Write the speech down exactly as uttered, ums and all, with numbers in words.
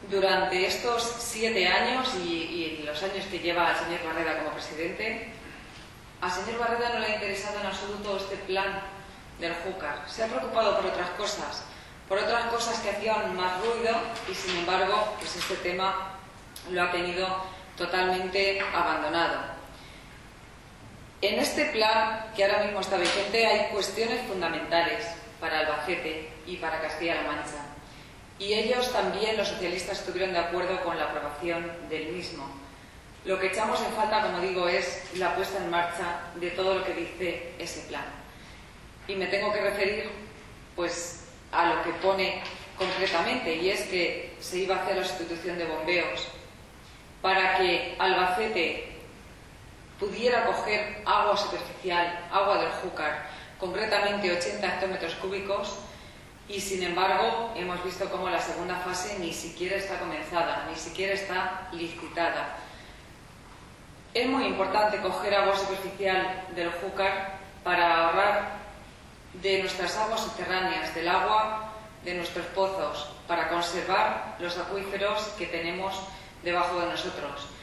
Durante estos siete años y, y los años que lleva el señor Barreda como presidente, al señor Barreda no le ha interesado en absoluto este plan del Júcar. Se ha preocupado por otras cosas, por otras cosas que hacían más ruido y, sin embargo, pues este tema lo ha tenido totalmente abandonado. En este plan, que ahora mismo está vigente, hay cuestiones fundamentales para Albacete y para Castilla-La Mancha. Y ellos también, los socialistas, estuvieron de acuerdo con la aprobación del mismo. Lo que echamos en falta, como digo, es la puesta en marcha de todo lo que dice ese plan. Y me tengo que referir, pues, a lo que pone concretamente, y es que se iba a hacer la sustitución de bombeos para que Albacete pudiera coger agua superficial, agua del Júcar, concretamente ochenta hectómetros cúbicos, y sin embargo hemos visto cómo la segunda fase ni siquiera está comenzada, ni siquiera está licitada. Es muy importante coger agua superficial del Júcar para ahorrar de nuestras aguas subterráneas, del agua de nuestros pozos, para conservar los acuíferos que tenemos debajo de nosotros.